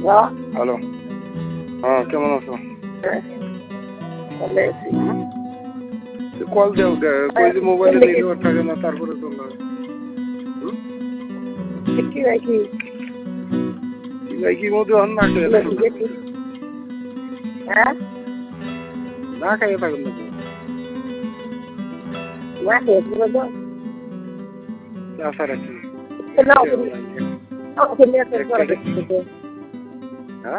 Hello, হ্যাঁ কেমন আছো? কল দেও কই যে মোবাইলে নেটওয়ার্ক থাকে না তারপরে চলবে। কি মধ্যে না খেয়ে না খাইয়ে থাকুন না স্যার